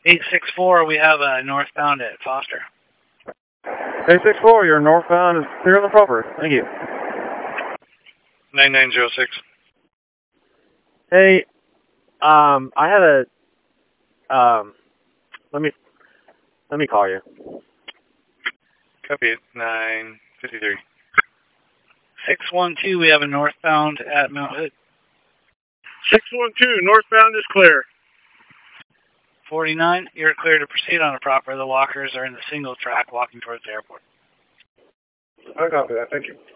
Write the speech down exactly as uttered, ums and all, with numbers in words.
eight six four, we have a northbound at Foster. eight six four, you're northbound is clear on the proper. Thank you. nine nine zero six. Hey, um, I had a, um, let me, let me call you. Copy it. nine fifty-three. six one two, we have a northbound at Mount Hood. six one two, northbound is clear. forty-nine, you're clear to proceed on the proper. The walkers are in the single track walking towards the airport. I copy that. Thank you.